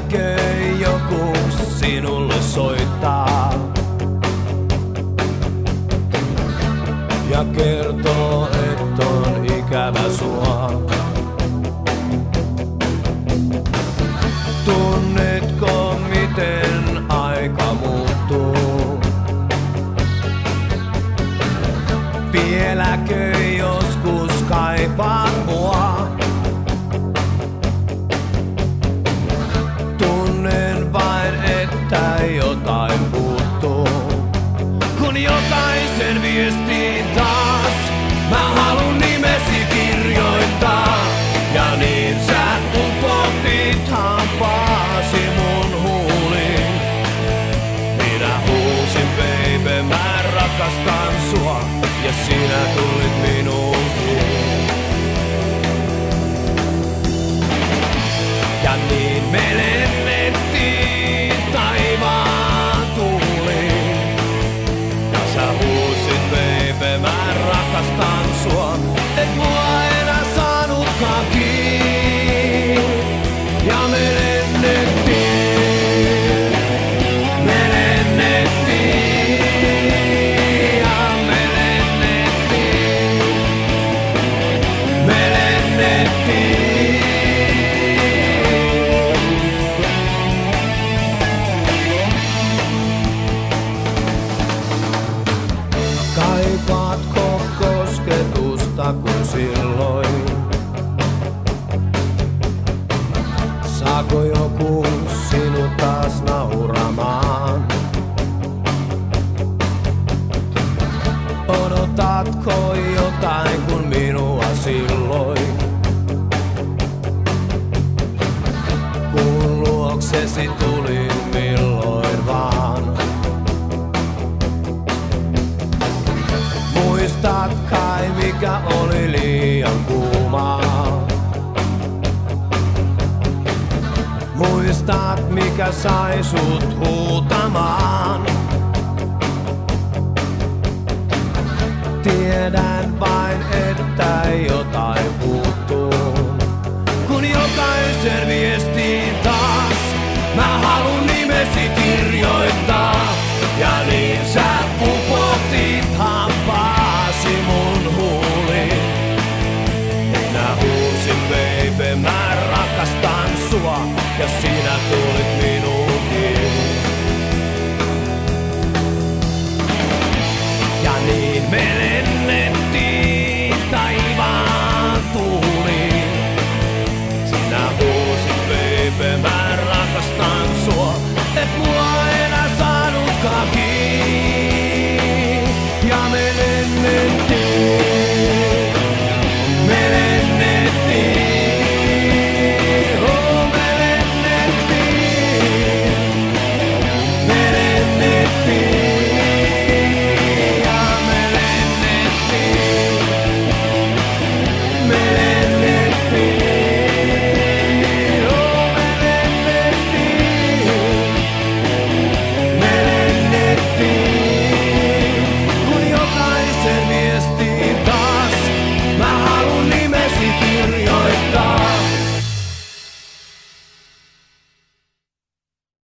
Vieläkö joku sinulle soittaa ja kertoo, et on ikävä sua? Tunnetko, miten aika muuttuu? Vieläkö joskus kaipaat mua? Tunnen vain, että jotain puuttuu. Kun jokaisen viestiin taas mä haluun nimesi kirjoittaa. Ja niin sä upotit hampaasi mun huuliin. Minä huusin, baby, mä rakastan sua. Ja sinä tulit minuukin. Ja niin me lennettiin taivaan tuuliin. Ja sä huusit, baby, mä rakastan sua. Et mua enää saanutkaan kiinni. Ja me lennettiin. Me lennettiin. Ja me lennettiin. Me lennettiin. Kaipaatko kosketusta kuin silloin? Saako joku sinut taas nauramaan? Odotatko jotain kuin minua silloin? Kun luoksesi tulin milloin vaan. Muistat kai mikä oli liian kuumaa? Muistat mikä sai sut huutamaan? Tiedän vain että jotain puuttuu. Kun jokaisen viestiin taas mä haluun nimesi kirjoittaa. Ja niin sä upotit hampaasi mun huuliin. Minä huusin, baby, mä rakastan sua. Ja